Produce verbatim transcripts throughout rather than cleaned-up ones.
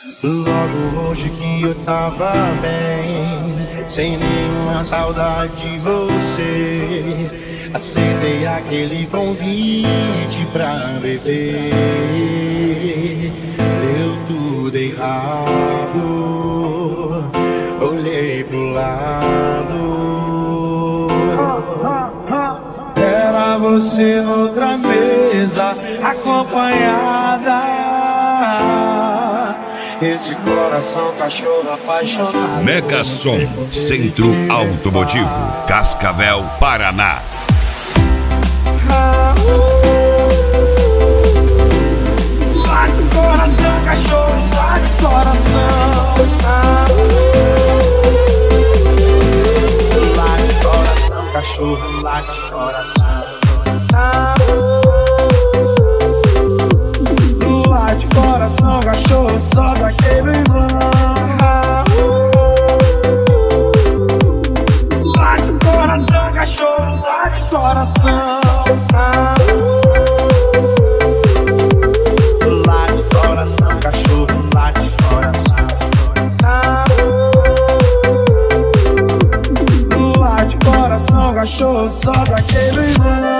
Logo hoje que eu tava bem, sem nenhuma saudade de você, aceitei aquele convite pra beber. Deu tudo errado, olhei pro lado, era você noutra mesa, acompanhada. Esse coração cachorro apaixonado. Mega Som, Centro Automotivo, Cascavel, Paraná. Late coração, cachorro, late coração. Late coração, cachorro, late coração. Late coração, cachorro, sobe aquele vão. Late coração, cachorro, late coração. Late coração, cachorro, late coração. Late coração, cachorro, sobe aquele vão.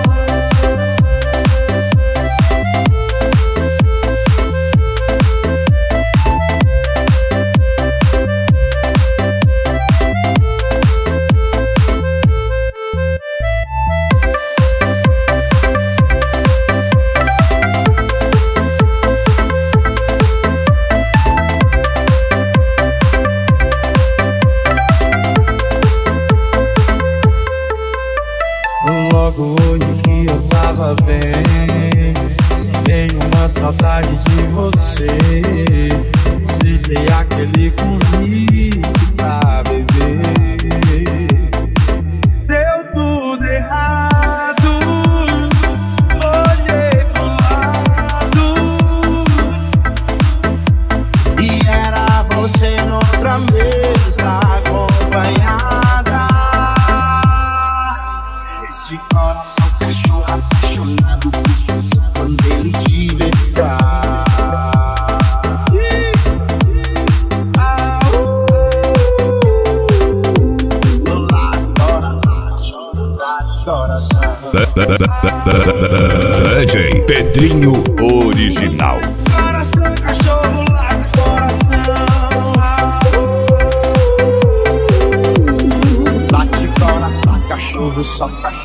Logo hoje que eu tava bem, sem nenhuma saudade de você, aceitei aquele convite pra beber. Deu tudo errado, olhei pro lado, e era você noutra mesa, acompanhada. Esse coração cachorro apaixonado, quando ele te vê ficar. Late coração, late coração. D J Pedrinho Original. Coração, cachorro, late coração. Late coração, cachorro, só cachorro.